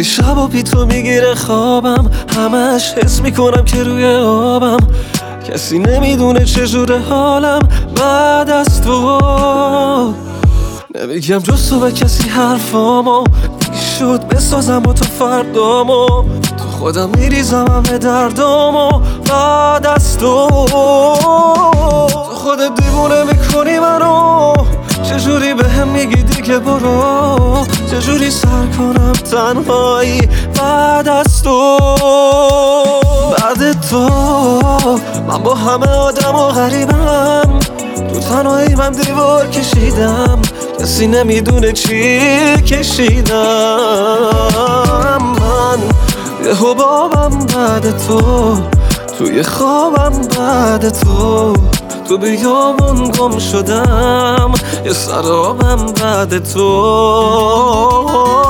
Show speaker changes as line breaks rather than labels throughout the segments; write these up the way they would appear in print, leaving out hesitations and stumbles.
وقتی شب و بی تو میگیره خوابم، همش حس میکنم که روی آبم. کسی نمیدونه چجوره حالم بعد از تو. نمیگم جز تو به کسی حرفامو، شد بسازم با تو فردامو. تو خودم میریزم همه دردامو بعد از تو. تو خودت دیوونه میکنی منو، چجوری به هم میگی دیگه برو. چجوری سر کنم تنهایی بعد از تو. بعد تو من با همه آدم و غریبم، تو تنهایی من دیوار کشیدم، کسی نمیدونه چی کشیدم. من یه حبابم بعد تو، توی خوابم بعد تو. تو بیامون گم شدم، یه سرابم بعد تو.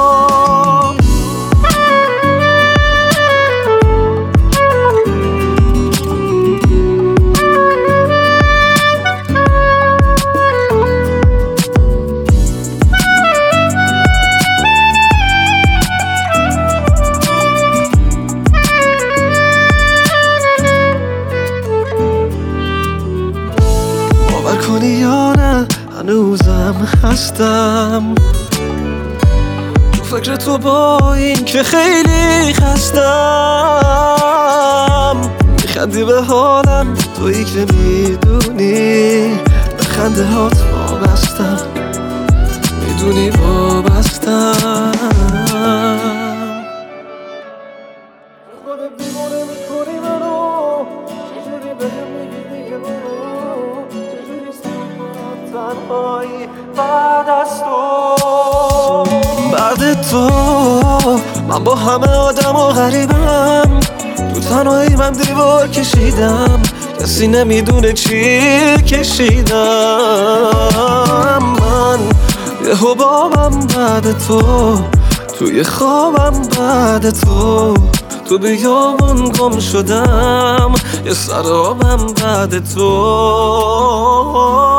باور کنی یا نه هنوزم هستم، تو فکر تو با این که خیلی خستم. میخندی به حالم تویی که میدونی، به خنده هات وابستم، میدونی وابستم. خودت دیوونه میکنی منو، چجوری بهم میگی دیگه برو. چجوری تنهایی بعد از تو. بعد تو من با همه آدم و غریبم، تو تنهایی من دیوار کشیدم، کسی نمیدونه چی کشیدم. من یه حبابم بعد تو، توی خوابم بعد تو. تو بیامون گم شدم، یه سرابم بعد تو.